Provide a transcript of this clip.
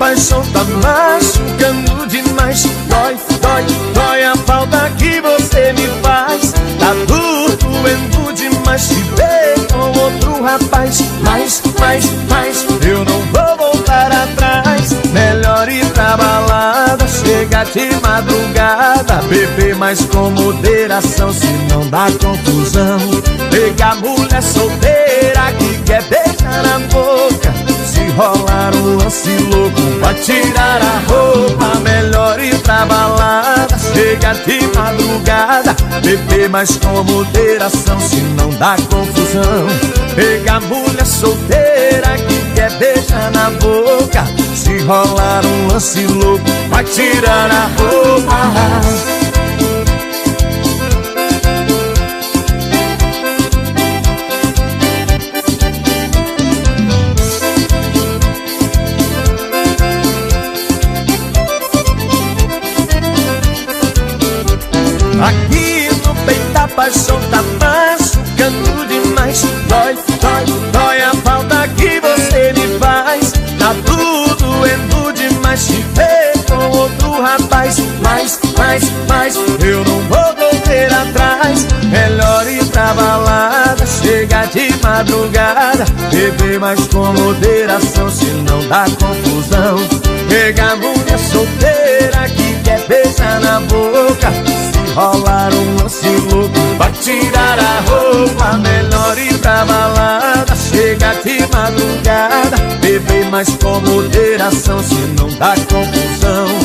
paixão tá machucando demais. Dói, dói, dói a falta que você me faz. Tá doendo demais te ver com outro rapaz. Mas, eu não vou voltar atrás. Melhor ir pra balada, chega de madrugada, beber mais com moderação, se não dá confusão. Pegar mulher solteira que quer beijar na boca, se rolar um lance louco, vai tirar a roupa. Melhor ir pra balada, chega de madrugada, beber mais com moderação, se não dá confusão. Pegar mulher solteira que quer beijar na boca, se rolar um lance louco, vai tirar a roupa. Aqui no peito a paixão tá machucando demais. Dói, dói, dói a falta que você me faz. Tá tudo doendo demais te ver com outro rapaz. Mas, eu não vou voltar atrás. Melhor ir pra balada, chega de madrugada, beber mais com moderação, se não dá confusão. Pegar mulher solteira que quer beijar na boca, rolar um lance louco, vai tirar a roupa. Melhor ir pra balada, chega de madrugada, beber mais com moderação, se não dá confusão.